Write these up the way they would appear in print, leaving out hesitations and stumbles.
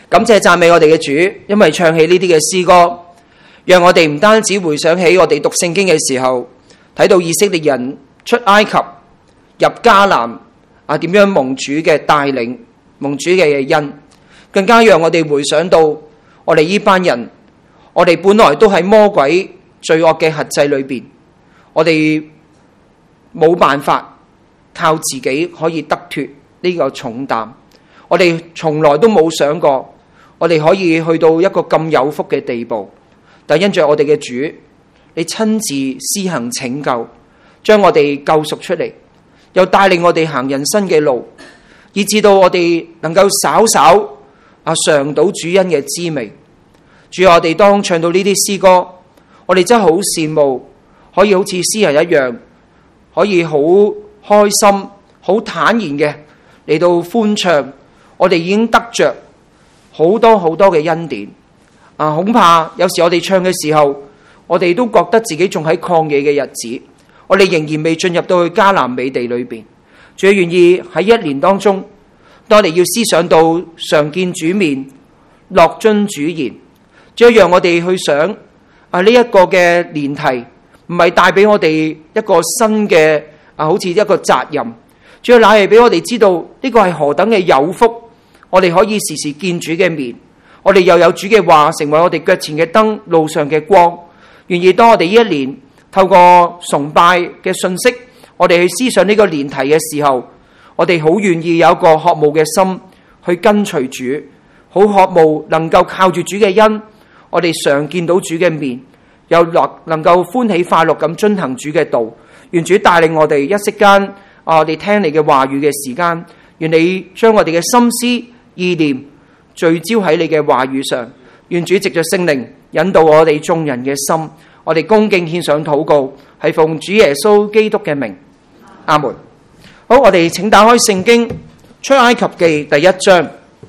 感謝讚美我哋嘅主，因為唱起呢啲嘅詩歌，讓我哋唔單止回想起我哋讀聖經嘅時候，睇到以色列人出埃及入迦南點樣蒙主嘅帶領，蒙主嘅恩，更加讓我哋回想到我哋呢班人，我哋本來都喺魔鬼罪惡嘅轄制裏邊，我哋冇辦法靠自己可以得脫呢個重擔，我哋從來都冇想過我哋可以去到一個咁有福嘅地步，但因着我哋嘅主，你親自施行拯救，將我哋救贖出嚟，又帶領我哋行人生嘅路，以至到我哋能夠稍稍嘗到主恩嘅滋味。主，我哋當唱到呢啲詩歌，我哋真係好羨慕，可以好似詩人一樣，可以好開心、好坦然嘅嚟到歡唱。我哋已經得着好多好多嘅恩典。恐怕有時我哋唱嘅時候，我哋都覺得自己仲喺曠野嘅日子，我哋仍然未進入到去迦南美地裏邊。主願意喺一年當中，當我哋要思想到常見主面、樂遵主言，主讓我哋去想呢一個嘅年題，唔係帶俾我哋一個新嘅好似一個責任，主要乃係俾我哋知道呢個係何等嘅有福，我哋可以時時見主嘅面，我哋又有主嘅話成為我哋腳前嘅燈，路上嘅光。願意當我哋呢一年透過崇拜嘅信息，我哋去思想呢個年題嘅時候，我哋好願意有一個渴慕嘅心去跟隨主，好渴慕能夠靠住主嘅恩，我哋常見到主嘅面，又能夠歡喜快樂咁遵行主嘅道。願主帶領我哋一息間我哋聽你嘅話語嘅時間，願你將我哋嘅心思意念聚焦喺你嘅話語上。願主藉着聖靈引導我哋眾人嘅心，我哋恭敬獻上禱告，係奉主耶穌基督嘅名，阿門。好，我哋請打開聖經出埃及記第1章。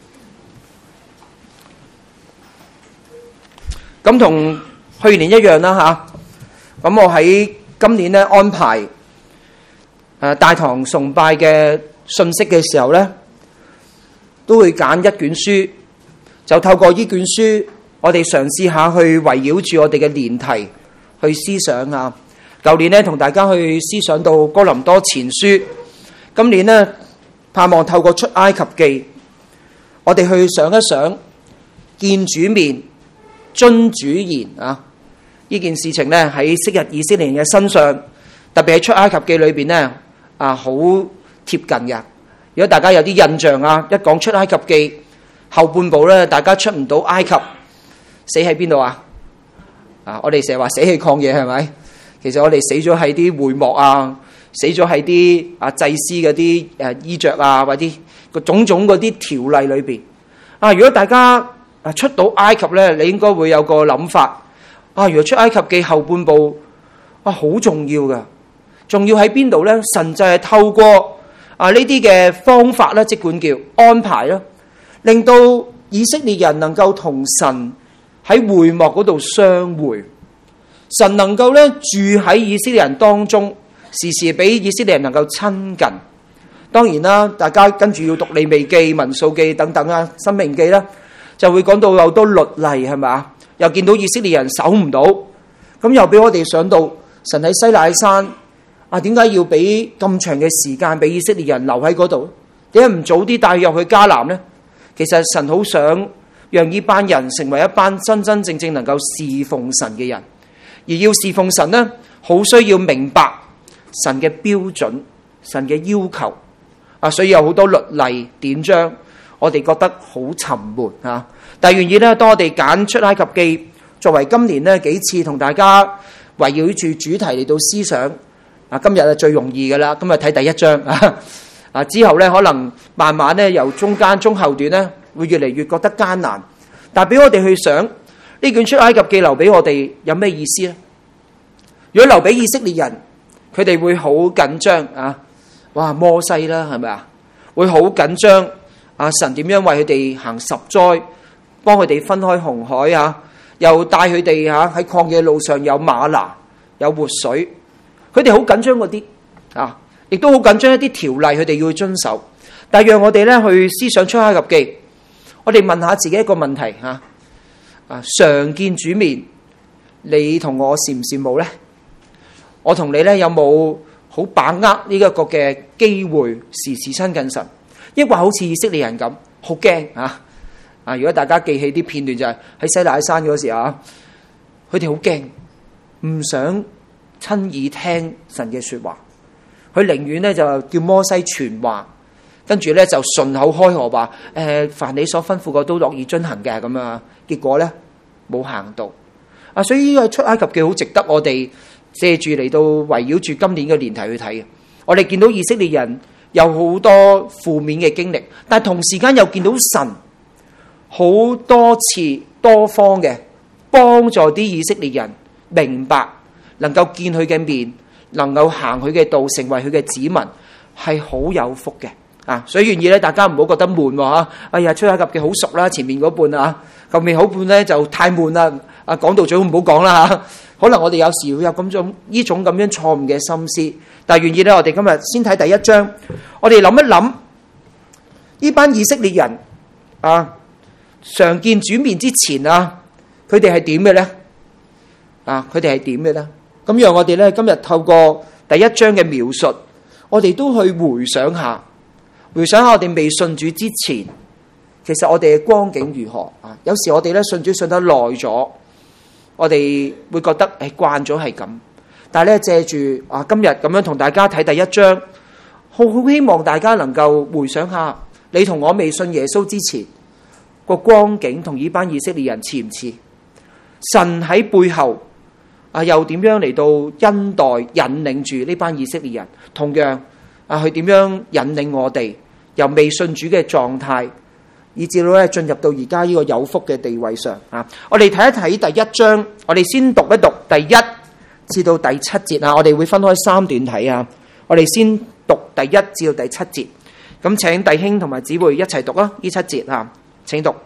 咁同去年一樣啦吓，咁我喺今年咧安排大堂崇拜嘅信息嘅時候咧，都會揀一卷書，就透過呢卷書，我哋嘗試下去圍繞住我哋嘅年題去思想啊。舊年咧同大家去思想到哥林多前書，今年咧盼望透過出埃及記，我哋去想一想見主面、遵主言啊！呢件事情咧喺昔日以色列人嘅身上，特別喺出埃及記裏邊咧好貼近嘅。如果大家有啲印象一講出埃及記後半部咧，大家出唔到埃及，死喺邊度啊？我哋成日話死喺曠野係咪？其實我哋死咗喺啲會幕死咗喺啲祭司嗰啲衣着或者個種種嗰啲條例裏邊。如果大家出到埃及咧，你應該會有個諗法。如果出埃及記後半部好重要㗎，重要喺邊度咧？神就係透過呢啲嘅方法咧，即管叫安排啦，令到以色列人能夠同神喺會幕嗰度相會，神能夠咧住喺以色列人當中，時時俾以色列人能夠親近。當然啦，大家跟住要讀利未記、民數記等等申命記啦，就會講到有好多律例係咪？又見到以色列人守唔到，咁又俾我哋想到神喺西乃山點解要俾咁長嘅時間俾以色列人留喺嗰度？點解唔早啲帶入去迦南呢？其實神好想讓呢班人成為一班真真正正能夠侍奉神嘅人，而要侍奉神呢，好需要明白神嘅標準、神嘅要求所以有好多律例典章，我哋覺得好沉悶但係願意咧，當我哋揀出埃及記作為今年呢幾次同大家圍繞住主題嚟到思想今日係最容易噶啦，今日睇第1章之後咧，可能慢慢咧由中間中後段咧會越嚟越覺得艱難，但係俾我哋去想呢卷出埃及記留俾我哋有咩意思咧？如果留俾以色列人，佢哋會好緊張哇，摩西啦係咪會好緊張神點樣為佢哋行10災，幫佢哋分開紅海又帶佢哋喺曠野路上有嗎哪有活水，佢哋好緊張嗰啲亦都好緊張一啲條例佢哋要去遵守。但係讓我哋咧去思想出埃及記， 我哋問下自己一個問題嚇，常見主面，你同我羨唔羨慕呢？我同你呢有冇好把握呢一個嘅機會，時時親近神？抑或好似以色列人咁，好驚啊！如果大家記起啲片段，就係喺西乃山嗰時啊，佢哋好驚，唔想親耳聽神嘅說話，佢寧願呢就叫摩西傳話，跟住呢就順口開河話凡你所吩咐過都樂意遵行嘅咁啊。結果呢冇行到啊，所以呢個出埃及記好值得我哋借住嚟到圍繞住今年嘅年題去睇嘅。我哋見到以色列人有好多負面嘅經歷，但係同時間又見到神好多次多方嘅幫助啲以色列人明白，能夠見佢嘅面，能夠行佢嘅道，成為佢嘅子民，係好有福嘅啊！所以願意咧，大家唔好覺得悶喎。哎呀，出埃及記好熟啦，前面嗰半啊，後面好半咧就太悶啦。啊，講到最好唔好講啦嚇。可能我哋有時會有咁種呢種咁樣錯誤嘅心思，但係願意咧，我哋今日先睇第一章，我哋諗一諗呢班以色列人啊，常見主面之前啊，佢哋係點嘅咧？佢哋係點嘅咧？咁讓我哋咧今日透過第一章嘅描述，我哋都去回想下我哋未信主之前，其實我哋嘅光景如何啊？有時我哋咧信主信得耐咗，我哋會覺得慣咗係咁，但係咧借住今日咁樣同大家睇第一章，好希望大家能夠回想下，你同我未信耶穌之前個光景同呢班以色列人似唔似？神喺背後又點樣嚟到恩待引領住呢班以色列人？同樣佢點樣引領我哋由未信主嘅狀態，以至到咧進入到而家呢個有福嘅地位上啊！我哋睇一睇第一章，我哋先讀一讀第一至到第七節啊！我哋會分開三段睇啊！我哋先讀第一至到第七節，咁請弟兄同埋姊妹一齊讀啊！呢七節啊，請讀。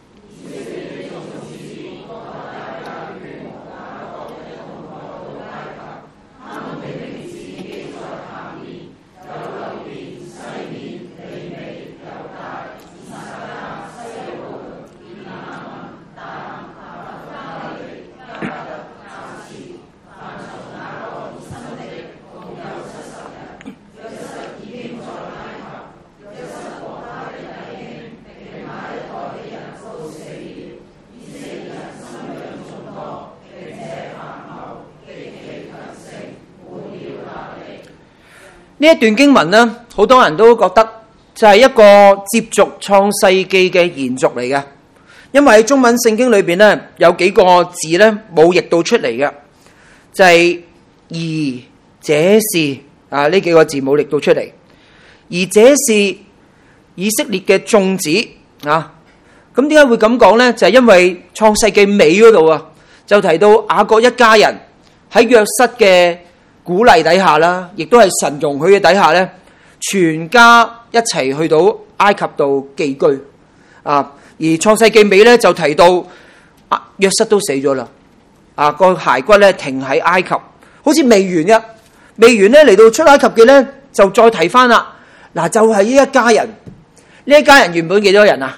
呢一段經文呢，好多人都覺得就係一個接續創世記嘅延續嚟嘅，因為喺中文聖經裏邊呢，有幾個字呢冇譯到出嚟嘅，就係而這是呢幾個字冇譯到出嚟，而這是以色列嘅眾子啊。咁點解會咁講呢？就係因為創世記尾嗰度就提到雅各一家人喺約瑟嘅鼓勵底下啦，亦都係神容許嘅底下咧，全家一齊去到埃及度寄居啊。而創世記尾咧就提到約瑟都死咗啦，個骸骨咧停喺埃及，好似未完嘅，未完咧嚟到出埃及嘅咧就再提翻啦。嗱，就係呢一家人，呢一家人原本幾多人啊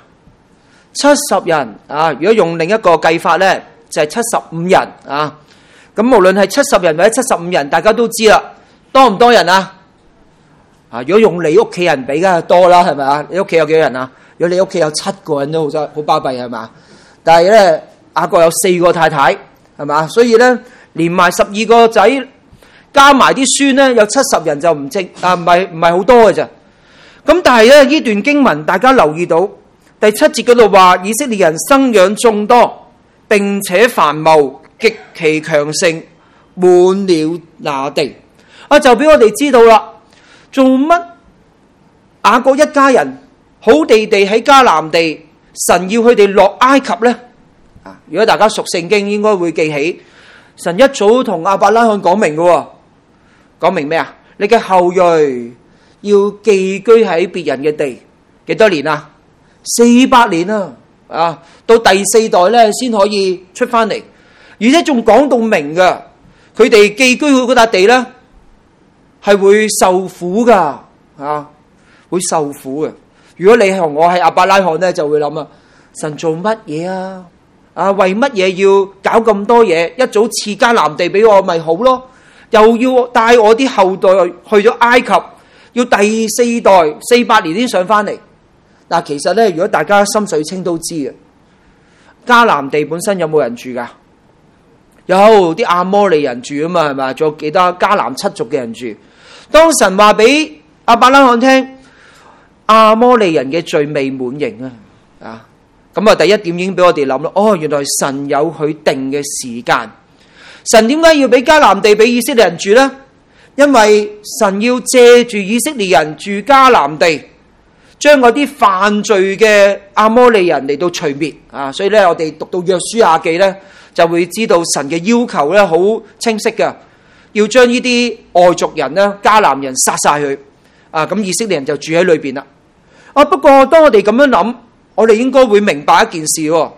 ？70人啊。如果用另一個計法咧，就係75人啊。咁無論係70人或者75人，大家都知啦，多唔多人啊？如果用你屋企人比，梗係多啦，係咪啊？你屋企有幾多人啊？如果你屋企有7個人都好巴閉，係嘛？但係咧，雅各有4個太太，係嘛？所以咧，連埋12個仔，加埋啲孫咧，有70人就唔係好多嘅咋。咁但係咧，呢段經文大家留意到第7節嗰度話，以色列人生養眾多，並且繁茂，極其強盛，滿了那地。就俾我哋知道啦，做乜雅各一家人好地地喺迦南地，神要佢哋落埃及呢？如果大家熟聖經，應該會記起神一早同亞伯拉罕講明嘅，講明咩啊？你嘅後裔要寄居喺別人嘅地，幾多年啊？400年啊！到第4代咧先可以出翻嚟。而且仲講到明㗎，佢哋寄居嗰笪地咧係會受苦噶，會受苦嘅。如果你同我係亞伯拉罕咧，就會諗神做乜嘢啊？為乜嘢要搞咁多嘢？一早賜迦南地俾我咪好咯，又要帶我啲後代去咗埃及，要第4代400年先上翻嚟。嗱，其實咧，如果大家心水清都知嘅，迦南地本身有冇人住噶？有啲亞摩利人住啊嘛，係咪？仲有幾多迦南7族嘅人住？當神話俾亞伯拉罕聽，亞摩利人嘅罪未滿盈啊！咁啊，第一點已經俾我哋諗咯。原來神有佢定嘅時間。神點解要俾迦南地俾以色列人住呢？因為神要借住以色列人住迦南地，將嗰啲犯罪嘅亞摩利人嚟到除滅啊！所以咧，我哋讀到約書亞記咧，就會知道神嘅要求咧好清晰嘅，要將呢啲外族人咧、迦南人殺晒佢啊！咁以色列人就住喺裏邊啦。不過當我哋咁樣諗，我哋應該會明白一件事喎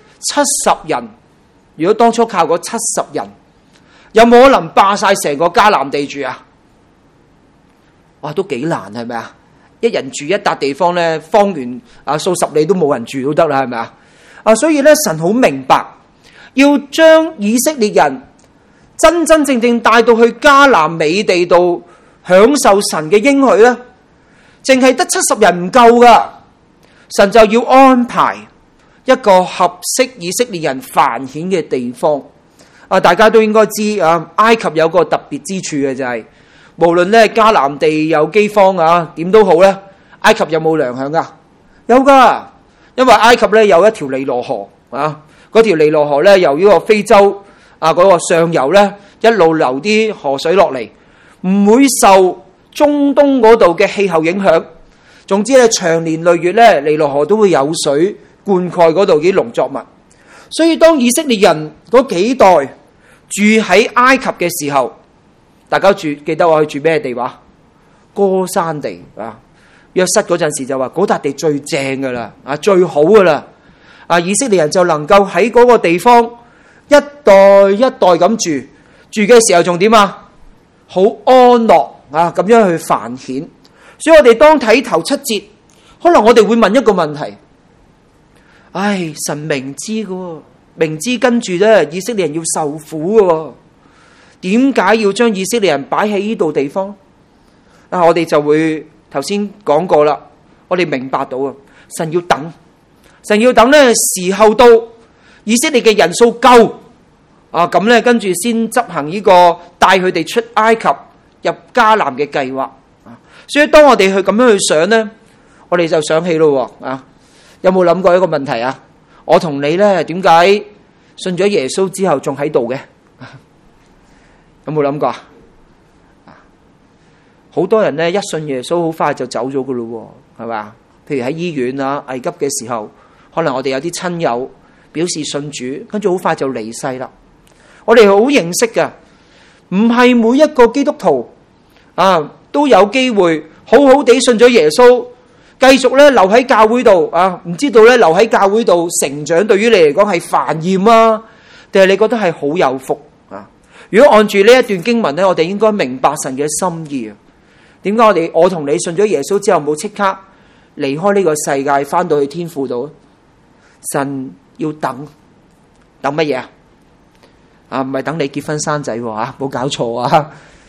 ：70人，如果當初靠嗰70人，有冇可能霸晒成個迦南地住啊？哇，都幾難係咪啊？一人住一笪地方咧，方圓數十里都冇人住都得啦，係咪啊？所以咧，神好明白，要將以色列人真真正正帶到去迦南美地度享受神嘅應許咧，淨係得70人唔夠噶，神就要安排一個合適以色列人繁衍嘅地方。大家都應該知埃及有個特別之處嘅就係，無論咧迦南地有饑荒點都好咧，埃及有冇糧餉噶？有噶，因為埃及咧有一條尼羅河嗰條尼羅河咧由呢個非洲嗰個上游咧一路流啲河水落嚟，唔會受中東嗰度嘅氣候影響。總之咧，長年累月咧，尼羅河都會有水灌溉嗰度啲農作物。所以當以色列人嗰幾代住喺埃及嘅時候，大家記得我去住咩地話？歌珊地約瑟嗰陣時就話嗰笪地最正噶啦，最好噶啦。以色列人就能夠喺嗰個地方一代一代咁住嘅時候，仲點啊？好安樂咁樣去繁衍。所以我哋當睇頭7節，可能我哋會問一個問題：神明知嘅，明知跟住咧以色列人要受苦嘅，點解要將以色列人擺喺呢度地方？我哋就會頭先講過啦，我哋明白到神要等咧時候到，以色列嘅人數夠咁咧，跟住先執行呢個帶佢哋出埃及入迦南嘅計劃。所以當我哋去咁樣去想呢，我哋就想起咯有冇諗過一個問題啊？我同你呢，點解信咗耶穌之後仲喺度嘅？有冇諗過啊？好多人呢，一信耶穌好快就走咗噶咯，係嘛？譬如喺醫院危急嘅時候，可能我哋有啲親友表示信主，跟住好快就離世啦。我哋好認識噶，唔係每一個基督徒都有機會好好地信咗耶穌，繼續咧留喺教會度唔知道咧留喺教會度成長，對於你嚟講係煩厭定係你覺得係好有福如果按住呢一段經文咧，我哋應該明白神嘅心意點解我同你信咗耶穌之後冇即刻離開呢個世界，翻到去天父度？神要等乜嘢唔係等你結婚生仔冇搞錯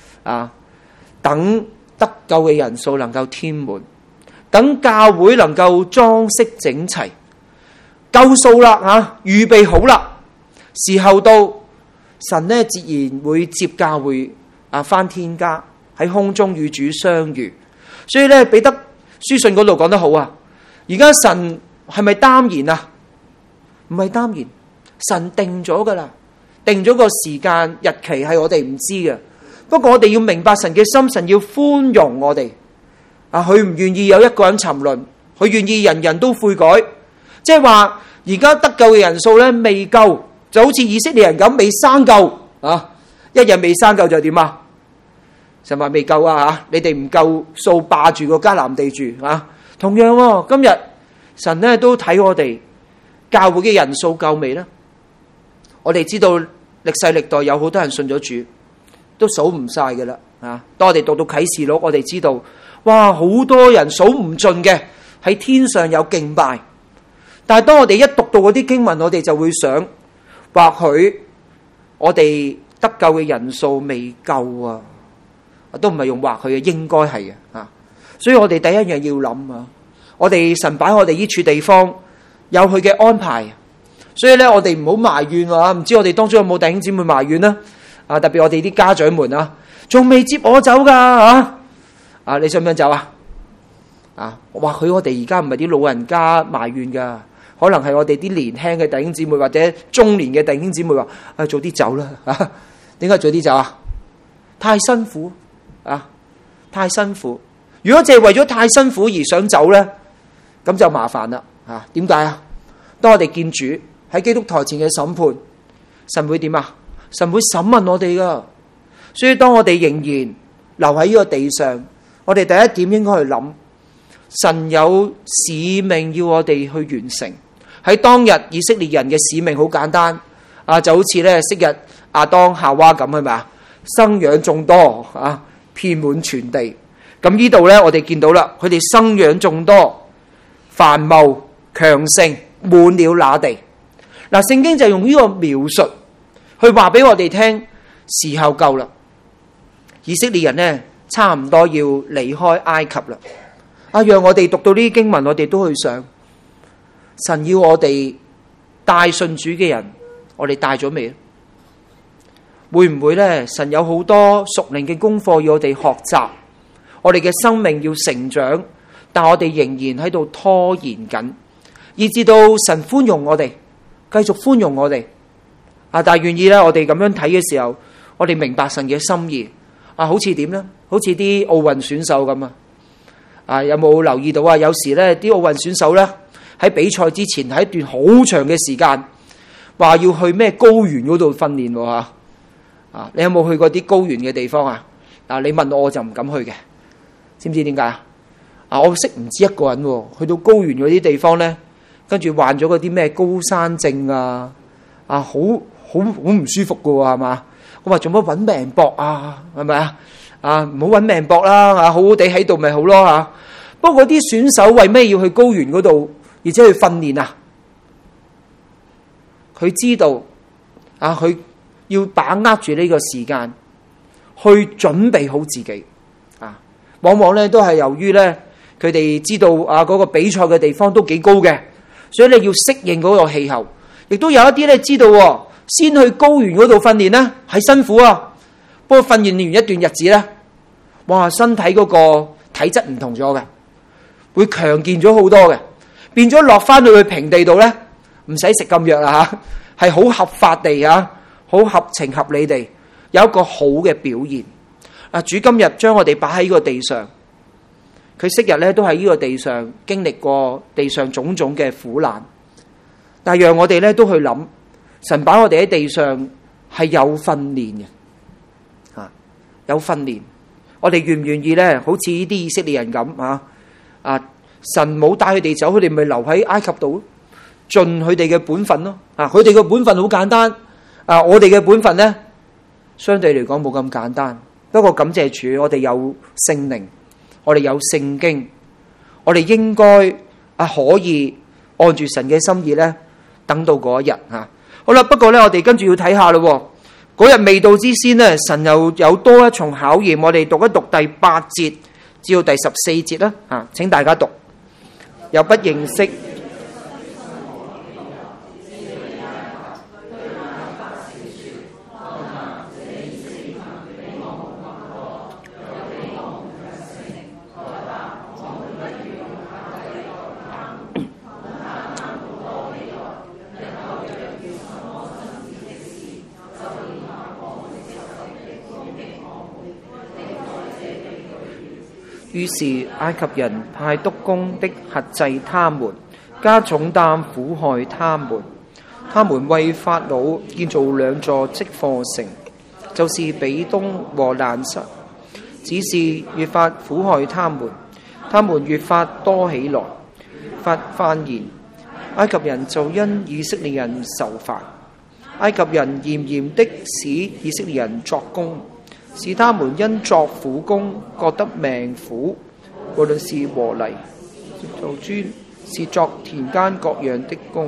等得救嘅人數能夠添滿，等教會能夠裝飾整齊，夠數啦預備好啦，時候到，神呢自然會接教會返天家，喺空中與主相遇。所以咧，彼得書信嗰度講得好而家神係咪耽延唔係耽延，神定咗噶啦，定咗個時間日期係我哋唔知嘅。不過我哋要明白神嘅心，神要寬容我哋佢唔願意有一個人沉淪，佢願意人人都悔改。即係話而家得救嘅人數咧未夠，就好似以色列人咁未生夠一日未生夠就點神話未夠你哋唔夠數霸住個迦南地住同樣今日神咧都睇我哋教會嘅人數夠未呢？我哋知道歷世歷代有好多人信咗主，都數唔晒嘅啦當我哋讀到啟示錄，我哋知道哇，好多人數唔盡嘅喺天上有敬拜， 但係當我哋一讀到嗰啲經文，我哋就會想，或許我哋得救嘅人數未夠啊，都唔係用或許嘅，應該係嘅啊。所以我哋第一樣要諗啊，我哋神擺我哋呢處地方有佢嘅安排，所以咧我哋唔好埋怨啊。唔知我哋當中有冇弟兄姊妹埋怨呢？啊，特別我哋啲家長們啊，仲未接我走噶啊！你想唔想走啊？啊，或許我哋而家唔係啲老人家埋怨噶，可能係我哋啲年輕嘅弟兄姊妹或者中年嘅弟兄姊妹話：啊，早啲走啦！啊，點解早啲走啊？太辛苦啊！太辛苦。如果淨係為咗太辛苦而想走咧，咁就麻煩啦。啊，點解啊？當我哋見主喺基督台前嘅審判，神會點啊？神會審問我哋噶。所以當我哋仍然留喺呢個地上，我哋第一點應該去諗，神有使命要我哋去完成。喺當日以色列人嘅使命好簡單，啊，就好似咧昔日亞當夏娃咁，係咪啊？生養眾多啊，遍滿全地。咁呢度咧，我哋見到啦，佢哋生養眾多，繁茂強盛，滿了那地。嗱，聖經就用呢個描述去話俾我哋聽，時候夠啦。以色列人呢，差唔多要離開埃及啦。啊，讓我哋讀到呢啲經文，我哋都去想，神要我哋帶信主嘅人，我哋帶咗未？會唔會呢？神有好多屬靈嘅功課要我哋學習，我哋嘅生命要成長，但我哋仍然喺度拖延緊，以至到神寬容我哋，繼續寬容我哋。啊，但係願意咧，我哋咁樣睇嘅時候，我哋明白神嘅心意。啊，好似點呢？好似啲奧運選手咁啊！啊，有冇留意到啊？有時咧，啲奧運選手咧喺比賽之前，喺一段好長嘅時間，話要去咩高原嗰度訓練喎嚇。啊，你有冇去過啲高原嘅地方啊？嗱，你問我就唔敢去嘅，知唔知點解啊？啊，我識唔止一個人喎，去到高原嗰啲地方咧，跟住患咗嗰啲咩高山症啊，啊，好唔舒服噶喎，係嘛？我話做乜揾命搏啊？係咪啊？啊，唔好揾命搏啦！啊，好好地喺度咪好咯嚇。不過嗰啲選手為咩要去高原嗰度，而且去訓練啊？佢知道啊，佢要把握住呢個時間，去準備好自己啊。往往咧都係由於咧，佢哋知道啊嗰個比賽嘅地方都幾高嘅，所以你要適應嗰個氣候。亦都有一啲咧知道，先去高原嗰度訓練咧係辛苦啊。不過訓練完一段日子咧，哇，身體嗰個體質唔同咗嘅，會強健咗好多嘅，變咗落翻去平地度咧，唔使食咁藥啦嚇，係好合法地嚇，好合情合理地有一個好嘅表現。啊，主今日將我哋擺喺呢個地上，佢昔日咧都喺呢個地上經歷過地上種種嘅苦難，但係讓我哋咧都去諗，神擺我哋喺地上係有訓練嘅。有訓練，我哋願唔願意咧？好似呢啲以色列人咁啊！神冇帶佢哋走，佢哋咪留喺埃及度，盡佢哋嘅本分咯。啊，佢哋嘅本分好簡單。啊，我哋嘅本分咧，相對嚟講冇咁簡單。不過感謝主，我哋有聖靈，我哋有聖經，我哋應該可以按住神嘅心意咧，等到嗰一日嚇。好啦，不過咧，我哋跟住要睇下咯。嗰日未到之先呢，神又有多一重考驗。我哋讀一讀第8節至到第14節啦。請大家讀。又不認識。於是埃及人派督工的轄制他們，加重擔苦害他們。他們為法老建造2座積貨城，就是比東和蘭塞。只是越發苦害他們，他們越發多起來，發怨言。埃及人就因以色列人受煩。埃及人嚴嚴的使以色列人作工，使他們因作苦工覺得命苦，無論是和泥、鑿磚、 是作田間各樣的工。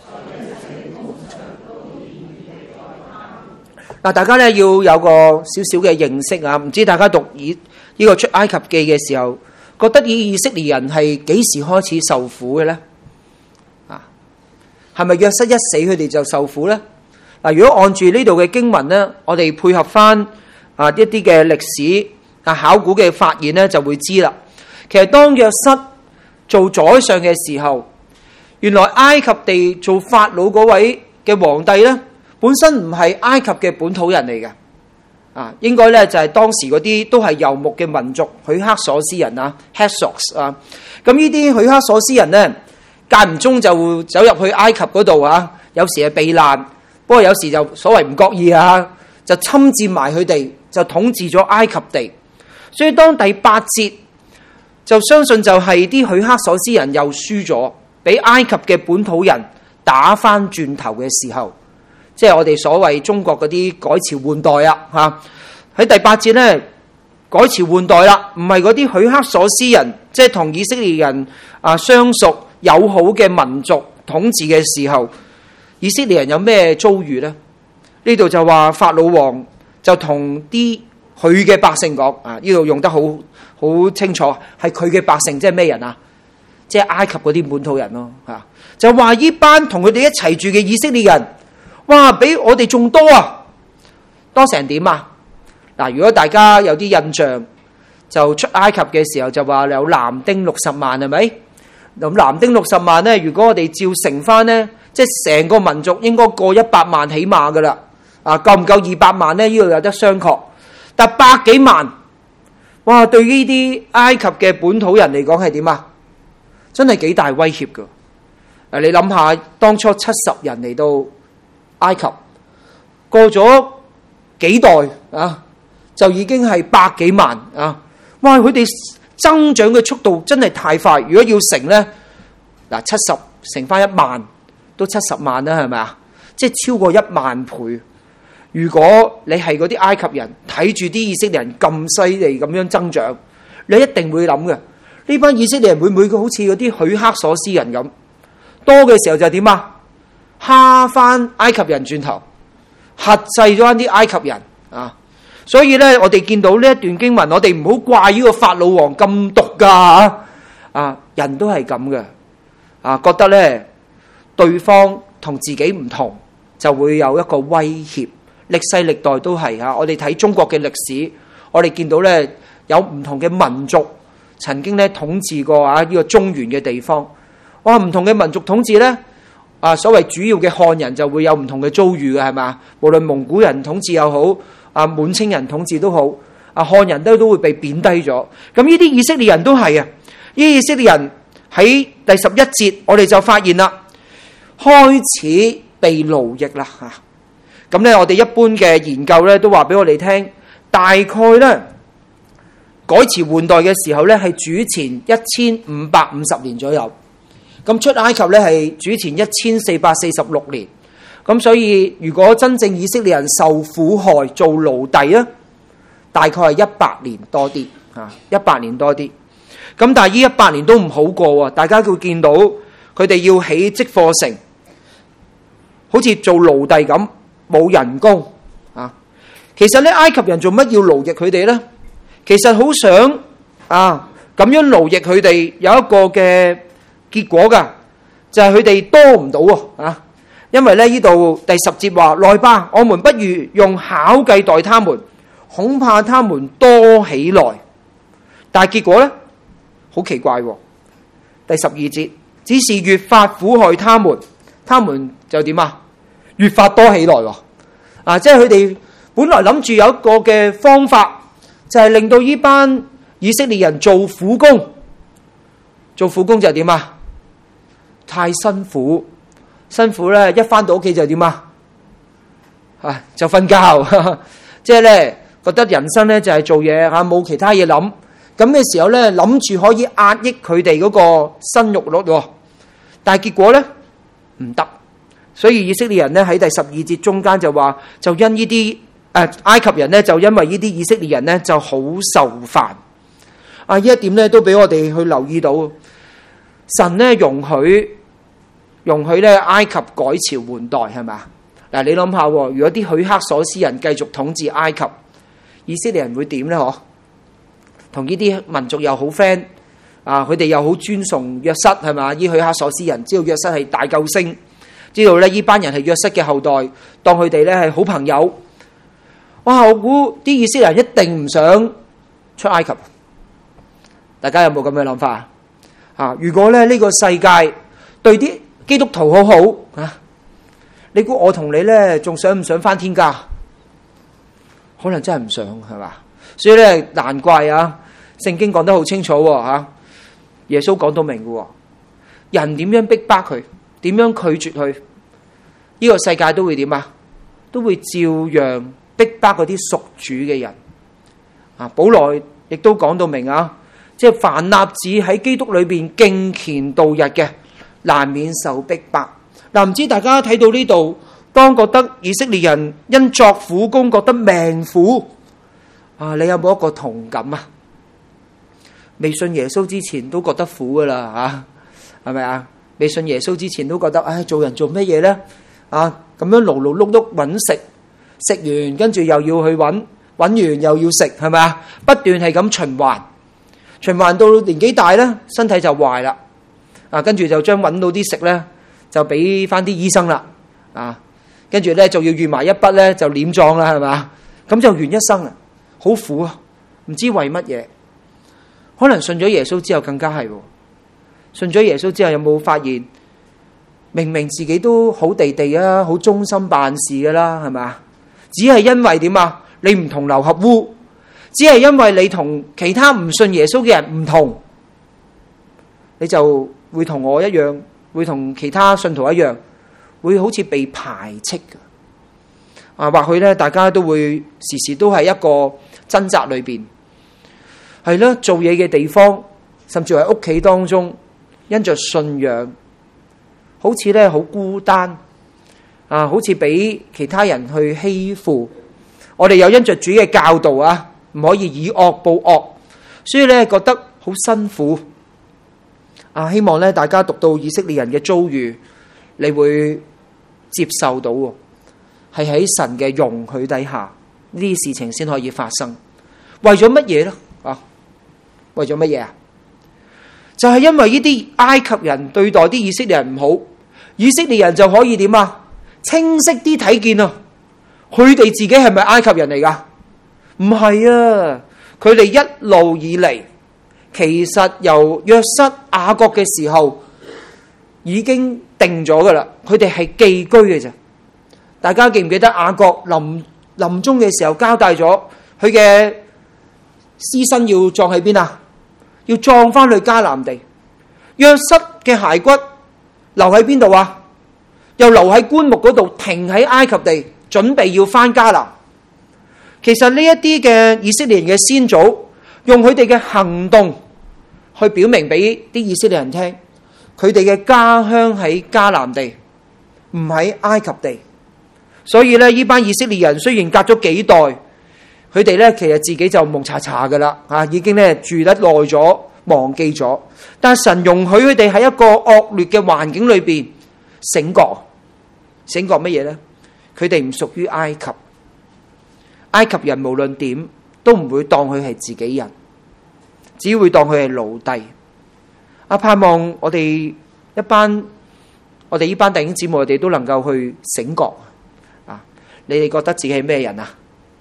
嗱，大家咧要有個少少嘅認識啊！唔知大家讀呢個出埃及記嘅時候，覺得以色列人係幾時開始受苦嘅咧？啊，係咪約瑟一死佢哋就受苦咧？嗱，如果按住呢度嘅經文咧，我哋配合翻一啲嘅歷史考古嘅發現咧，就會知啦。其實當約瑟做宰相嘅時候，原來埃及地做法老嗰位嘅皇帝咧，本身唔係埃及嘅本土人嚟嘅，啊，應該咧就係當時嗰啲都係游牧嘅民族，許克索斯人啊 ，Hyksos 啊，咁呢啲許克索斯人咧，間唔中就走入去埃及嗰度啊，有時係避難，不過有時就所謂唔覺意啊，就侵佔埋佢哋，就統治咗埃及地。所以當第8節就相信就係啲許克索斯人又輸咗，俾埃及嘅本土人打翻轉頭嘅時候。即係我哋所謂中國嗰啲改朝換代啊，嚇喺第8節咧改朝換代啦，唔係嗰啲許克索斯人，即係同以色列人相熟友好嘅民族統治嘅時候，以色列人有咩遭遇呢？呢度就話法老王就同啲佢嘅百姓講啊，呢度用得好清楚，係佢嘅百姓，即係咩人啊？即係埃及嗰啲本土人咯，嚇就話呢班同佢哋一齊住嘅以色列人。哇！比我哋仲多啊，多成點啊？嗱，如果大家有啲印象，就出埃及嘅時候就話有男丁60萬，係咪？咁男丁60萬咧，如果我哋照乘翻咧，即係成個民族應該過100萬起碼噶啦。啊，夠唔夠200萬咧？呢度有得商榷。但100幾萬，哇！對呢啲埃及嘅本土人嚟講係點啊？真係幾大威脅噶。你諗下，當初70人嚟到埃及，過咗幾代啊，就已經係100幾萬啊！哇，佢哋增長嘅速度真係太快。如果要乘呢，嗱70乘翻1萬都70萬啦，係咪啊？即係超過1萬倍。如果你係嗰啲埃及人，睇住啲以色列人咁犀利咁樣增長，你一定會諗嘅，呢班以色列人會唔會好似嗰啲許克索斯人咁？多嘅時候就點啊？蝦翻埃及人轉頭，轄制咗啲埃及人啊！所以咧，我哋見到呢一段經文，我哋唔好怪呢個法老王咁毒噶啊！人都係咁嘅啊，覺得咧對方同自己唔同，就會有一個威脅。歷世歷代都係啊！我哋睇中國嘅歷史，我哋見到咧有唔同嘅民族曾經咧統治過呢個中原嘅地方。哇！唔同嘅民族統治咧。所謂主要嘅漢人就會有唔同嘅遭遇嘅，係咪？無論蒙古人統治又好，滿清人統治都好，漢人都會被貶低咗。咁呢啲以色列人都係啊，呢啲以色列人喺第11節，我哋就發現啦，開始被奴役啦嚇。咁咧，我哋一般嘅研究咧都話俾我哋聽，大概咧改朝換代嘅時候咧係主前1550年左右。咁出埃及咧係主前1446年，咁所以如果真正以色列人受苦害做奴隸啊，大概係100年多啲，100年多啲。咁但係呢100年都唔好過喎，大家會見到佢哋要起積貨城，好似做奴隸咁，冇人工啊。其實咧埃及人做乜要奴役佢哋咧？其實好想咁樣奴役佢哋，有一個嘅結果噶，就係佢哋多唔到啊！因為咧呢度第10節話：來吧，我們不如用巧計待他們，恐怕他們多起來。但係結果咧好奇怪喎！第12節，只是越發苦害他們，他們就點啊？越發多起來喎！即係佢哋本來諗住有一個嘅方法，就係令到呢班以色列人做苦工，做苦工就點啊？太辛苦咧，一翻到屋企就點啊？就瞓覺，即係咧覺得人生咧就係做嘢冇其他嘢諗。咁嘅時候咧諗住可以壓抑佢哋嗰個生育率，但係結果咧唔得。所以以色列人咧喺第12節中間就話，就因呢啲埃及人咧就因為呢啲以色列人咧就好受煩。呢一點咧都俾我哋去留意到。 神咧容許咧埃及改朝換代，係咪？嗱，你諗下，如果啲許克索斯人繼續統治埃及，以色列人會點咧？同呢啲民族又好 friend 啊，佢哋又好尊崇約瑟，係嘛？呢許克索斯人知道約瑟係大救星，知道咧呢班人係約瑟嘅後代，當佢哋咧係好朋友。哇！我估啲以色列人一定唔想出埃及。大家有冇咁嘅諗法啊？如果咧呢個世界對啲基督徒好好啊，你估我同你咧仲想唔想返天家？可能真係唔想，係嘛？所以咧難怪啊，聖經講得好清楚喎，耶穌講到明嘅，人點樣逼迫佢，點樣拒絕佢，呢個世界都會點啊？都會照樣逼迫嗰啲屬主嘅人啊！保羅亦都講到明啊，即係凡立志喺基督裏邊敬虔度日嘅，難免受逼迫。嗱，唔知大家睇到呢度，當覺得以色列人因作苦工覺得命苦啊，你有冇一個同感啊？未信耶穌之前都覺得苦噶啦，係咪啊？未信耶穌之前都覺得，唉，做人做乜嘢呢？啊，咁樣勞勞碌碌揾食，食完跟住又要去揾完又要食，係咪啊？不斷係咁循環到年紀大咧，身體就壞啦。啊，跟住就將揾到啲食咧，就俾翻啲醫生啦。啊，跟住咧就要預埋一筆咧，就殮葬啦，係咪？咁就完一生啦，好苦啊！唔知為乜嘢？可能信咗耶穌之後更加係，信咗耶穌之後有冇發現，明明自己都好地地啊，好忠心辦事噶啦，係咪？只係因為點啊？你唔同流合污，只係因為你同其他唔信耶穌嘅人唔同，你就會同我一樣，會同其他信徒一樣，會好似被排斥嘅。啊，或許咧，大家都會時時都係一個掙扎裏邊，係啦，做嘢嘅地方，甚至喺屋企當中，因着信仰，好似咧好孤單，啊，好似俾其他人去欺負。我哋又因着主嘅教導啊，唔可以以惡報惡，所以咧覺得好辛苦。啊，希望咧大家讀到以色列人嘅遭遇，你會接受到，係喺神嘅容許底下，呢啲事情先可以發生。為咗乜嘢咧？啊，為咗乜嘢啊？就係因為呢啲埃及人對待啲以色列人唔好，以色列人就可以點啊？清晰啲睇見啊！佢哋自己係咪埃及人嚟噶？唔係啊！佢哋一路以嚟，其實由約瑟雅各嘅時候已經定咗噶啦。佢哋係寄居嘅啫。大家記唔記得雅各臨終嘅時候交代咗佢嘅屍身要葬喺邊啊？要葬翻去迦南地。約瑟嘅骸骨留喺邊度啊？又留喺棺木嗰度，停喺埃及地，準備要翻迦南。其實呢一啲嘅以色列人嘅先祖，用佢哋嘅行動去表明俾啲以色列人聽，佢哋嘅家鄉喺迦南地，唔喺埃及地。所以咧，呢班以色列人雖然隔咗幾代，佢哋咧其實自己就蒙查查噶啦，已經咧住得耐咗，忘記咗。但係神容許佢哋喺一個惡劣嘅環境裏邊醒覺乜嘢咧？佢哋唔屬於埃及，埃及人無論點都唔會當佢係自己人，只會當佢係奴隸。盼望我哋呢班弟兄姊妹，我哋都能夠去醒覺。你哋覺得自己係咩人啊？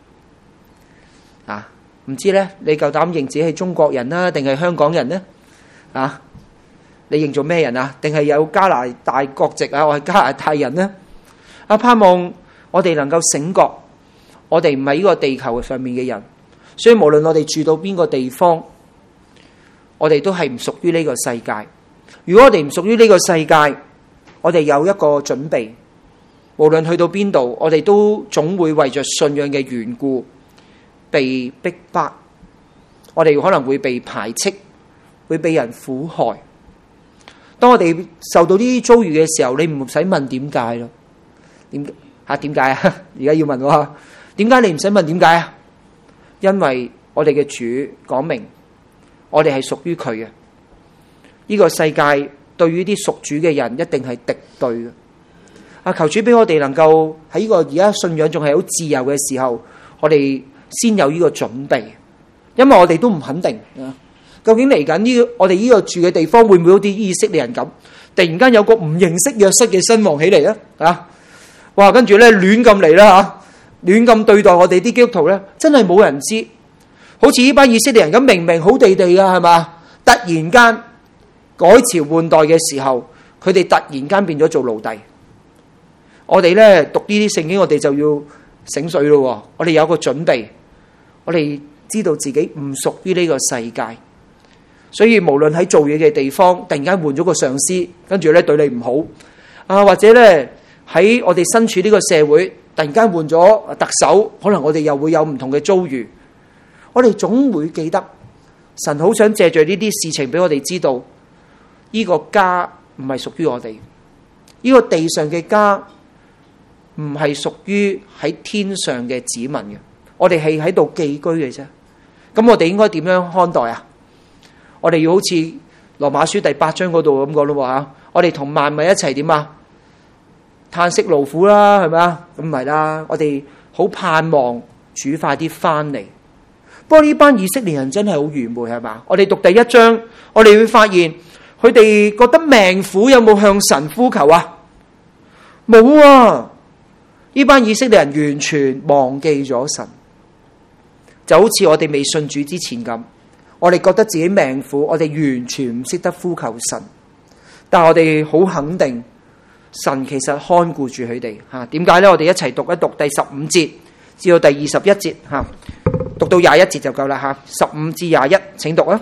唔知咧，你夠膽認自己係中國人啦，定係香港人呢？你認做咩人啊？定係有加拿大國籍啊？我係加拿大人呢？盼望我哋能夠醒覺，我哋唔係呢個地球上面嘅人，所以無論我哋住到邊個地方，我哋都係唔屬於呢個世界。如果我哋唔屬於呢個世界，我哋有一個準備。無論去到邊度，我哋都總會為着信仰嘅緣故被逼迫，我哋可能會被排斥，會被人苦害。當我哋受到呢啲遭遇嘅時候，你唔使問點解咯？點解啊？而家要問我，點解你唔使問點解啊？因為我哋嘅主講明，我哋係屬於佢嘅。 呢個世界對於啲屬主嘅人一定係敵對嘅。求主俾我哋能夠喺呢個而家信仰仲係好自由嘅時候，我哋先有呢個準備，因為我哋都唔肯定究竟嚟緊我哋呢個住嘅地方會唔會好似以色列人咁，突然間有個唔認識約瑟嘅新王起嚟咧哇！跟住咧亂咁嚟啦亂咁對待我哋啲基督徒咧，真係冇人知。好似呢班以色列人咁，明明好地地噶係嘛，突然間改朝換代嘅時候，佢哋突然間變咗做奴隸。我哋咧讀呢啲聖經，我哋就要醒水咯。我哋有個準備，我哋知道自己唔屬於呢個世界，所以無論喺做嘢嘅地方，突然間換咗個上司，跟住咧對你唔好或者咧喺我哋身處呢個社會，突然間換咗特首，可能我哋又會有唔同嘅遭遇。我哋總會記得神好想借助呢啲事情俾我哋知道，呢個家唔係屬於我哋，呢個地上嘅家唔係屬於喺天上嘅子民嘅，我哋係喺度寄居嘅啫。咁我哋應該點樣看待啊？我哋要好似羅馬書第8章嗰度咁講咯我哋同萬民一齊點啊？嘆息勞苦啦，係咪啊？咁唔係啦，我哋好盼望主快啲翻嚟。不過呢班以色列人真係好愚昧，係嘛？我哋讀第1章，我哋會發現佢哋覺得命苦，有冇向神呼求啊？冇啊！呢班以色列人完全忘記咗神，就好似我哋未信主之前咁，我哋覺得自己命苦，我哋完全唔識得呼求神。但係我哋好肯定，神其實看顧住佢哋點解呢？我哋一齊讀一讀第15節至到第21節讀到21節就夠啦15至21，請讀啊！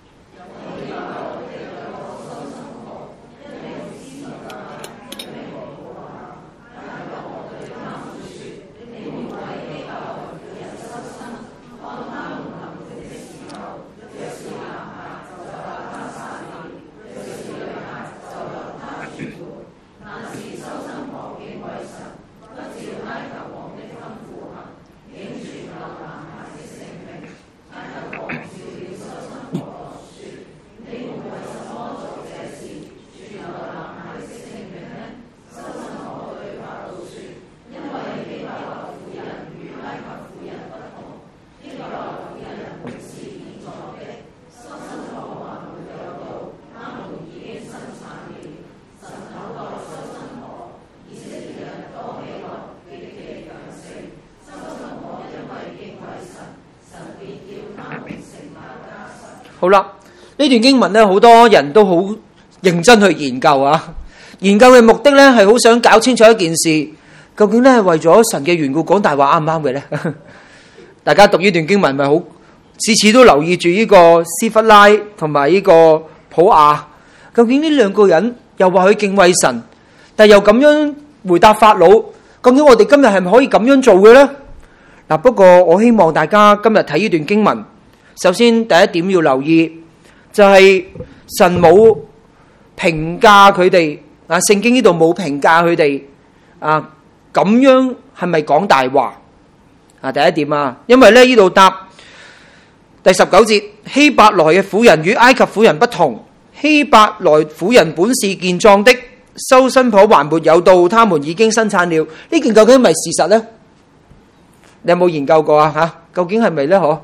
好啦，呢段經文咧，好多人都好認真去研究研究嘅目的咧，係好想搞清楚一件事，究竟咧為咗神嘅緣故講大話啱唔啱嘅咧？大家讀呢段經文咪好，次次都留意住呢個斯弗拉同埋呢個普亞，究竟呢兩個人又話佢敬畏神，但又咁樣回答法老，究竟我哋今日係咪可以咁樣做嘅咧？不過我希望大家今日睇呢段經文，首先第一點要留意，就係神冇評價佢哋聖經呢度冇評價佢哋咁樣係咪講大話第一點因為咧呢度答第19節，希伯來嘅婦人與埃及婦人不同，希伯來婦人本是健壯的，收生婆還沒有到，他們已經生產了。呢件究竟係咪事實呢？你有冇研究過究竟係咪呢？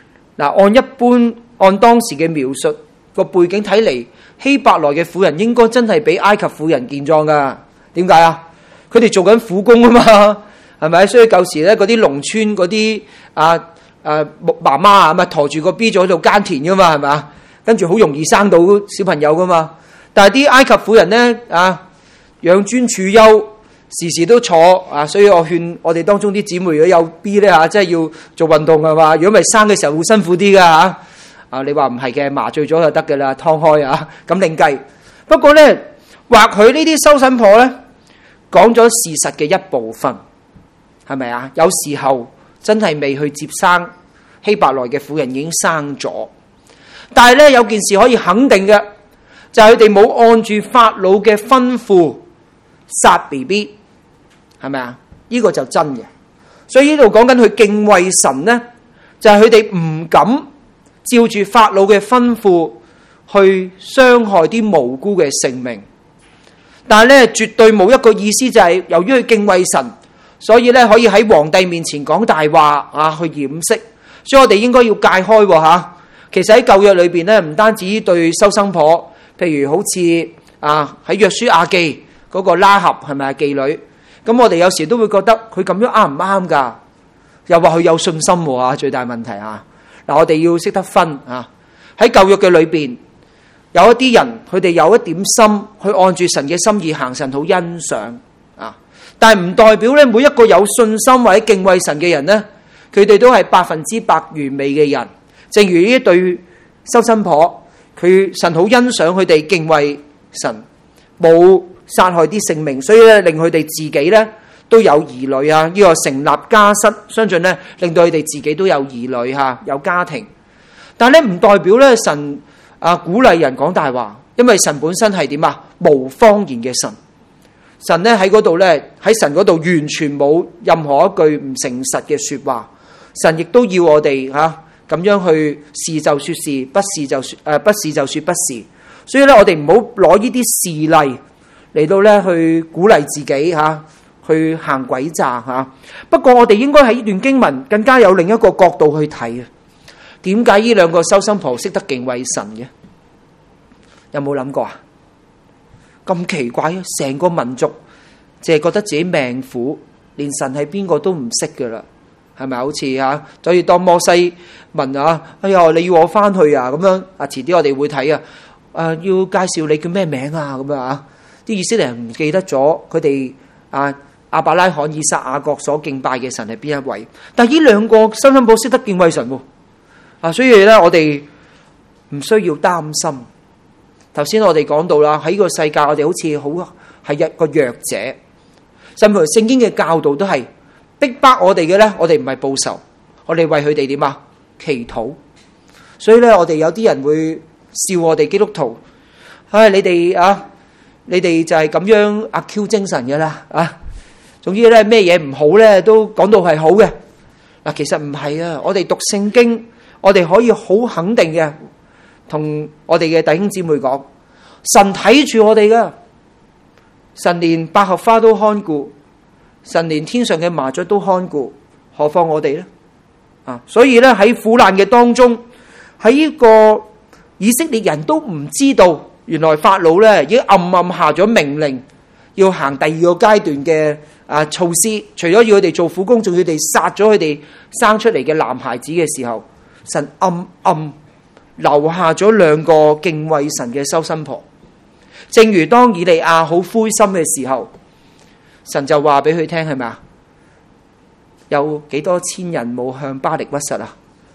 按當時嘅描述個背景睇嚟，希伯來嘅婦人應該真係比埃及婦人健壯噶。點解佢哋做緊苦工啊嘛，係咪？所以舊時咧嗰啲農村嗰啲媽媽咪馱住個 B 咗喺度耕田噶嘛，係咪？跟住好容易生到小朋友噶嘛。但係啲埃及婦人咧養尊處優，時時都坐所以我勸我哋當中啲姊妹，如果有 B 咧真係要做運動係嘛，如果唔係生嘅時候會辛苦啲噶你話唔係嘅，麻醉咗就得噶啦，劏開咁另計。不過咧，或許呢啲收生婆咧講咗事實嘅一部分，係咪有時候真係未去接生，希伯來嘅婦人已經生咗。但係咧有件事可以肯定嘅，就係佢哋冇按住法老嘅吩咐殺 BB， 係咪呢個就真嘅。所以呢度講緊佢敬畏神呢，就係佢哋唔敢照住法老嘅吩咐去傷害啲無辜嘅性命。但係咧，絕對冇一個意思就係由於佢敬畏神，所以咧可以喺皇帝面前講大話啊，去掩飾。所以我哋應該要戒開吓。其實喺舊約裏邊咧，唔單止對收生婆，譬如好似喺約書亞記嗰個拉合係咪妓女？咁我哋有時都會覺得佢咁樣啱唔啱㗎？又話佢有信心喎，最大問題啊！嗱，我哋要識得分啊！喺舊約嘅裏邊，有一啲人佢哋有一點心去按住神嘅心意行，神好欣賞啊！但係唔代表咧，每一個有信心或者敬畏神嘅人咧，佢哋都係100%完美嘅人。正如呢一對收生婆，神好欣賞佢哋敬畏神，冇殺害啲性命，所以咧令佢哋自己咧都有兒女啊！呢個成立家室，相信咧令到佢哋自己都有兒女吓，有家庭。但係咧唔代表咧神鼓勵人講大話，因為神本身係點啊？無謊言嘅神。神咧喺嗰度咧，喺神嗰度完全冇任何一句唔誠實嘅說話。神亦都要我哋咁樣去是就說是，不是就說不是。所以咧，我哋唔好攞呢啲事例嚟到咧去鼓勵自己去行詭詐。不過我哋應該喺呢段經文更加有另一個角度去睇啊。點解呢兩個收生婆識得敬畏神嘅？有冇諗過啊？咁奇怪啊！成個民族淨係覺得自己命苦，連神係邊個都唔識噶啦，係咪？好似所以當摩西問哎呀，你要我翻去啊？咁樣遲啲我哋會睇要介紹你叫咩名啊？咁樣啲以色列人唔記得咗佢哋亞伯拉罕、以撒、雅各所敬拜嘅神係邊一位？但係呢兩個收生婆識得敬畏神喎，所以咧我哋唔需要擔心。頭先我哋講到啦，喺呢個世界我哋好似好係一個弱者，甚至乎聖經嘅教導都係逼迫我哋嘅咧，我哋唔係報仇，我哋為佢哋點祈禱。所以咧，我哋有啲人會笑我哋基督徒，你哋就係咁樣阿 Q 精神嘅啦總之咧咩嘢唔好咧都講到係好嘅。其實唔係啊，我哋讀聖經，我哋可以好肯定嘅同我哋嘅弟兄姊妹講，神睇住我哋噶，神連百合花都看顧，神連天上嘅麻雀都看顧，何況我哋呢？所以咧喺苦難嘅當中，喺呢個以色列人都唔知道，原來法老咧已經暗下咗命令，要行第二個階段嘅措施，除咗要佢哋做苦工，仲要佢哋殺咗佢哋生出嚟嘅男孩子嘅時候，神暗留下咗兩個敬畏神嘅收生婆。正如當以利亞好灰心嘅時候，神就話俾佢聽，係咪啊？有幾多千人冇向巴力屈膝啊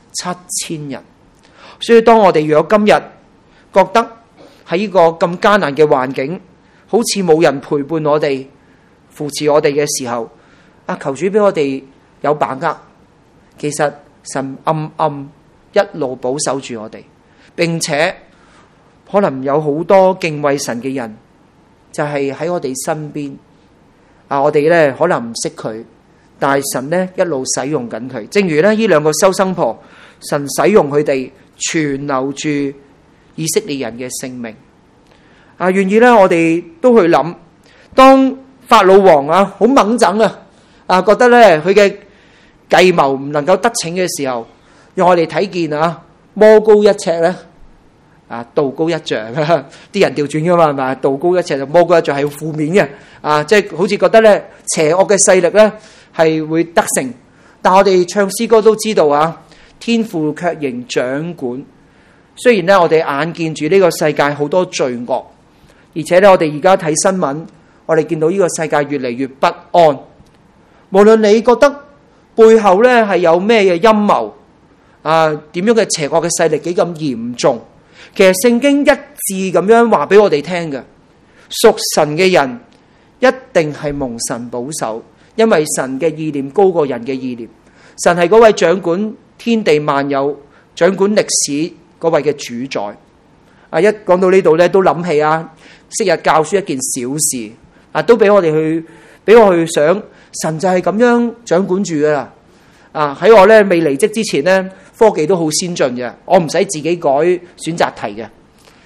？7000人。所以當我哋如果今日覺得喺呢個咁艱難嘅環境，好似冇人陪伴我哋、扶持我哋嘅時候，求主俾我哋有把握。其實神暗一路保守住我哋，並且可能有好多敬畏神嘅人，就係喺我哋身邊。我哋咧可能唔識佢，但係神咧一路使用緊佢。正如咧呢兩個收生婆，神使用佢哋存留住以色列人嘅性命。願意咧我哋都去諗，當法老王好猛整覺得咧佢嘅計謀唔能夠得逞嘅時候，讓我哋睇見魔高一尺咧，道高一丈。啲人調轉噶嘛，係咪？道高一尺就魔高一丈，係負面嘅。即係好似覺得咧邪惡嘅勢力咧係會得勝。但我哋唱詩歌都知道天父卻仍掌管。雖然咧我哋眼見住呢個世界好多罪惡，而且咧我哋而家睇新聞，我哋見到呢個世界越嚟越不安。無論你覺得背後咧係有咩嘅陰謀，點樣嘅邪惡嘅勢力幾咁嚴重，其實聖經一致咁樣話俾我哋聽嘅，屬神嘅人一定係蒙神保守，因為神嘅意念高過人嘅意念。神係嗰位掌管天地萬有、掌管歷史嗰位嘅主宰。一講到呢度咧，都諗起昔日教書一件小事，都俾我去想，神就係咁樣掌管住噶啦。喺我咧未離職之前咧，科技都好先進嘅，我唔使自己改選擇題嘅，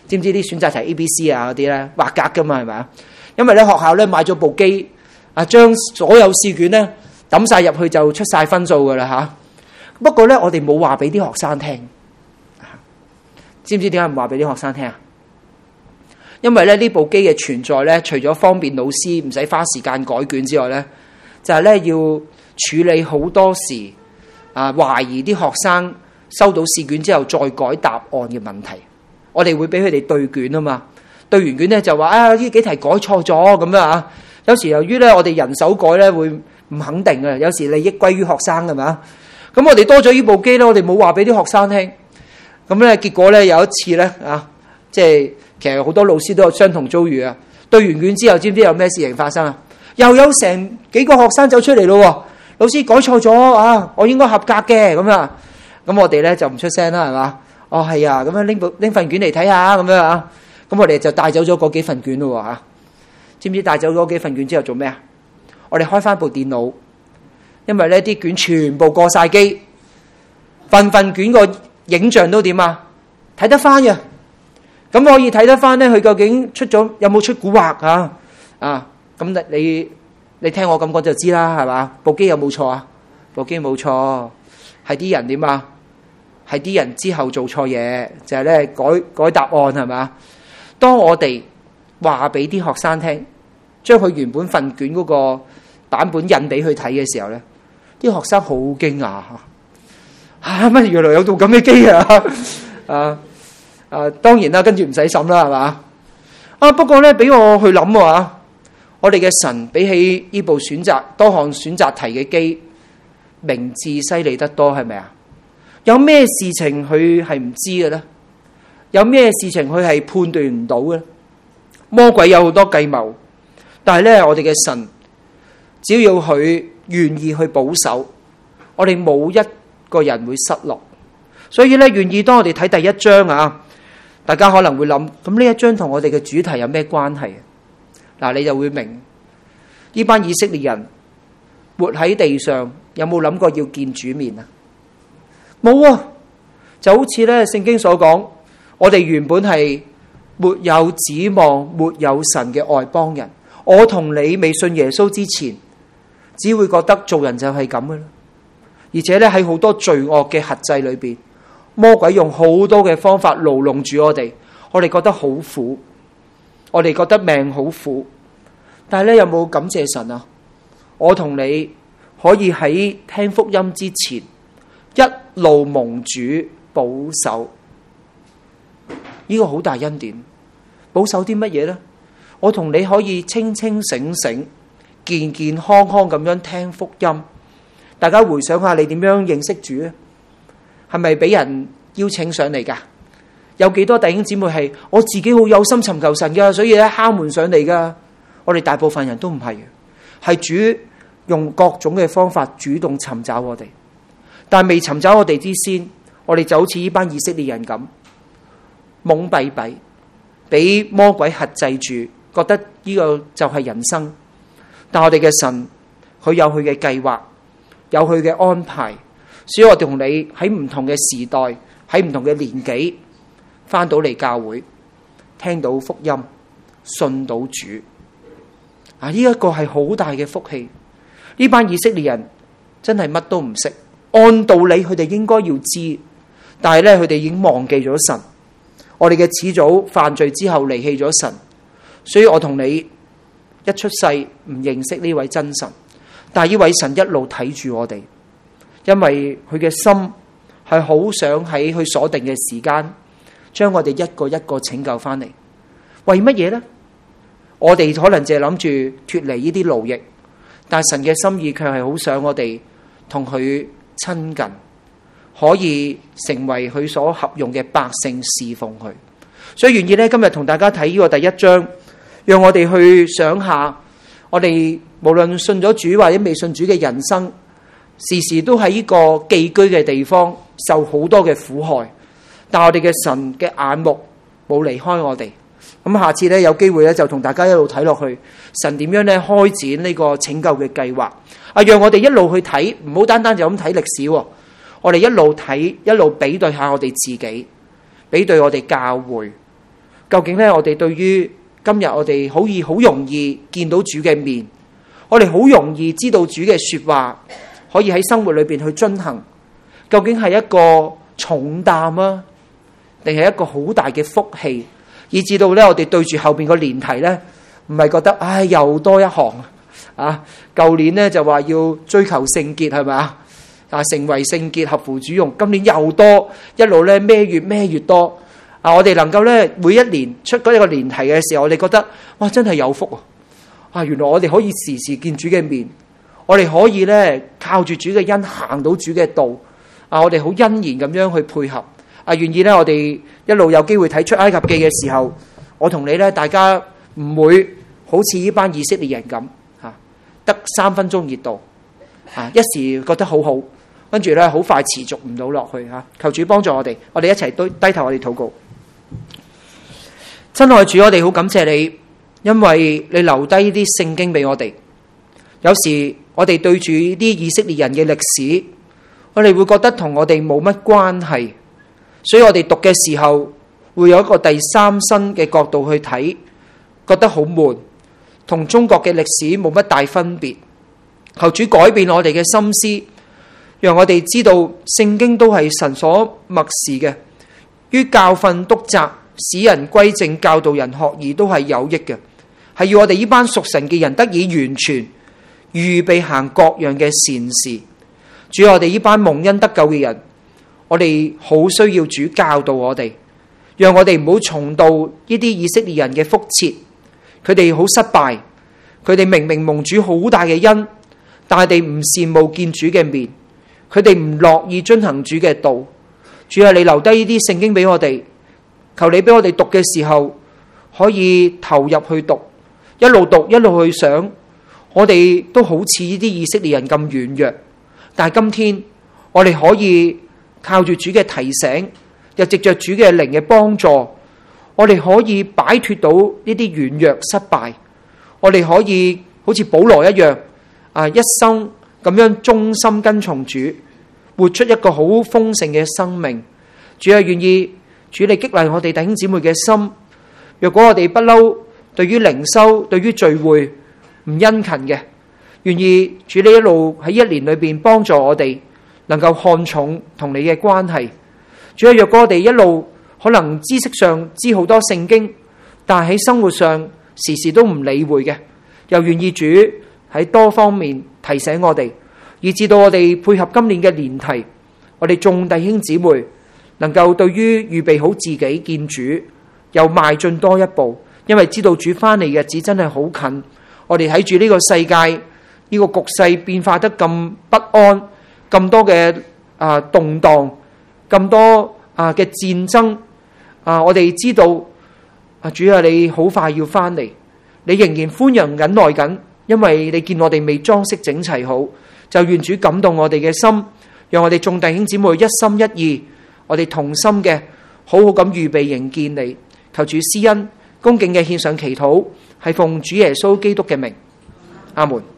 知唔知啲選擇題 ABC 啊嗰啲咧畫格噶嘛，係咪啊？因為咧學校咧買咗部機啊，將所有試卷咧抌晒入去就出晒分數噶啦嚇。不過咧我哋冇話俾啲學生聽，知唔知點解唔話俾啲學生聽啊？因為咧呢部機嘅存在咧，除咗方便老師唔使花時間改卷之外咧，就係咧要處理好多時懷疑啲學生收到試卷之後再改答案嘅問題。我哋會俾佢哋對卷啊嘛，對完卷咧就話呢幾題改錯咗咁樣啊。有時由於咧我哋人手改咧會唔肯定嘅，有時利益歸於學生係嘛。咁我哋多咗呢部機咧，我哋冇話俾啲學生聽。咁咧結果咧有一次咧即係其實好多老師都有相同遭遇啊。對完卷之後，知唔知有咩事情發生啊？又有成幾個學生走出嚟咯，老師改錯咗啊，我應該合格嘅咁啊。咁我哋咧就唔出聲啦，係嘛？哦係啊，咁樣拎份卷嚟睇下咁樣啊。咁我哋就帶走咗嗰幾份卷咯嚇。知唔知帶走咗幾份卷之後做咩啊？我哋開翻部電腦，因為呢啲卷全部過晒機，份卷個影像都點啊？睇得翻嘅，咁可以睇得翻咧，佢究竟有冇出蠱惑啊？咁你聽我咁講就知啦，係嘛？部機有冇錯啊？部機冇錯，係啲人點啊？係啲人之後做錯嘢，就係咧改答案係嘛？當我哋話俾啲學生聽，將佢原本份卷嗰個版本印俾佢睇嘅時候咧，啲學生好驚訝乜原來有部咁嘅機啊！當然啦，跟住唔使審啦，係嘛？不過咧，俾我去諗我哋嘅神比起呢部多項選擇題嘅機，明智犀利得多，係咪啊？有咩事情佢係唔知嘅咧？有咩事情佢係判斷唔到嘅？魔鬼有好多計謀，但係咧，我哋嘅神只要佢願意去保守，我哋冇一個人會失落。所以咧，願意當我哋睇第一章大家可能會諗，咁呢一章同我哋嘅主題有咩關係？你就會明呢班以色列人活喺地上，有冇諗過要見主面啊？冇啊！就好似咧聖經所講，我哋原本係沒有指望、沒有神嘅外邦人。我同你未信耶穌之前，只會覺得做人就係咁嘅啦。而且咧喺好多罪惡嘅轄制裏邊，魔鬼用好多嘅方法牢籠住我哋，我哋覺得好苦，我哋覺得命好苦。但係咧有冇感謝神啊？我同你可以喺聽福音之前，一路蒙主保守，呢個好大恩典。保守啲乜嘢呢？我同你可以清清醒醒、健健康康咁樣聽福音。大家回想下，你點樣認識主啊？係咪俾人邀請上嚟噶？有幾多弟兄姊妹係我自己好有心尋求神噶，所以咧敲門上嚟噶？我哋大部分人都唔係嘅，係主用各種嘅方法主動尋找我哋。但係未尋找我哋之先，我哋就好似呢班以色列人咁懵閉閉，俾魔鬼轄制住，覺得呢個就係人生。但我哋嘅神，佢有佢嘅計劃，有佢嘅安排，所以我哋同你喺唔同嘅時代，喺唔同嘅年紀，翻到嚟教會，聽到福音，信到主。呢一個係好大嘅福氣。呢班以色列人真係乜都唔識，按道理佢哋應該要知，但係咧佢哋已經忘記咗神。我哋嘅始祖犯罪之後離棄咗神，所以我同你一出世唔認識呢位真神，但係呢位神一路睇住我哋，因為佢嘅心係好想喺佢所定嘅時間將我哋一個一個拯救翻嚟。為乜嘢呢？我哋可能淨係諗住脱離呢啲奴役，但係神嘅心意卻係好想我哋同佢親近，可以成為佢所合用嘅百姓，侍奉佢。所以願意咧今日同大家睇呢個第一章，讓我哋去想下，我哋無論信咗主或者未信主嘅人生，時時都喺呢個寄居嘅地方受好多嘅苦害，但我哋嘅神嘅眼目冇離開我哋。咁下次咧有機會咧就同大家一路睇落去，神點樣咧開展呢個拯救嘅計劃讓我哋一路去睇，唔好單單就咁睇歷史，我哋一路睇，一路比對下我哋自己，比對我哋教會， 究竟咧我哋對於今日我哋好容易見到主嘅面，我哋好容易知道主嘅說話，可以喺生活裏邊去遵行，究竟係一個重擔啊，定係一個好大嘅福氣，以至到咧我哋對住後邊個年題咧，唔係覺得唉又多一行啊！舊年咧就話要追求聖潔係咪啊？成為聖潔合乎主用，今年又多一路咧咩越多啊！我哋能夠咧每一年出嗰一個年題嘅時候，我哋覺得哇真係有福啊！原來我哋可以時時見主嘅面，我哋可以咧靠住主嘅恩行到主嘅道啊！我哋好欣然咁樣去配合啊！願意咧我哋一路有機會睇出埃及記嘅時候，我同你咧大家唔會好似呢班以色列人咁得3分鐘熱度一時覺得好好，跟住咧好快持續唔到落去吓。求主幫助我哋一齊低頭，我哋禱告。親愛主，我哋好感謝你，因為你留低啲聖經俾我哋。有時我哋對住啲以色列人嘅歷史，我哋會覺得同我哋冇乜關係，所以我哋讀嘅時候會有一個第三身嘅角度去睇，覺得好悶，同中國嘅歷史冇乜大分別。求主改變我哋嘅心思，讓我哋知道聖經都係神所默示嘅，於教訓督責使人歸正，教導人學義都係有益嘅，係要我哋呢班屬神嘅人得以完全，預備行各樣嘅善事。主，我哋呢班蒙恩得救嘅人，我哋好需要主教導我哋，讓我哋唔好重蹈呢啲以色列人嘅覆轍。佢哋好失敗，佢哋明明蒙主好大嘅恩，但係佢哋唔羨慕見主嘅面，佢哋唔樂意遵行主嘅道。主啊，你留低呢啲聖經俾我哋，求你俾我哋讀嘅時候可以投入去讀，一路讀一路去想。我哋都好似呢啲以色列人咁軟弱，但係今天我哋可以靠住主嘅提醒，又藉着主嘅靈嘅幫助，我哋可以擺脫到呢啲軟弱失敗。我哋可以好似保羅一樣一生咁樣忠心跟從主，活出一個好豐盛嘅生命。主啊，願意主你激勵我哋弟兄姊妹嘅心。若果我哋不嬲對於靈修對於聚會唔殷勤嘅，願意主你一路喺一年裏邊幫助我哋能夠看重同你嘅關係。主啊，若果我哋一路可能知識上知好多聖經，但係喺生活上時時都唔理會嘅，又願意主喺多方面提醒我哋，以至到我哋配合今年嘅年題，我哋眾弟兄姊妹能夠對於預備好自己見主又邁進多一步，因為知道主翻嚟嘅日子真係好近。我哋睇住呢個世界呢個局勢變化得咁不安，咁多嘅動盪，咁多嘅戰爭我哋知道主啊，你好快要翻嚟，你仍然寬容忍耐緊，因為你見我哋未裝飾整齊好，就願主感動我哋嘅心，讓我哋眾弟兄姊妹一心一意，我哋同心嘅好好咁預備迎見你。求主施恩，恭敬嘅獻上祈禱，係奉主耶穌基督嘅名，阿門。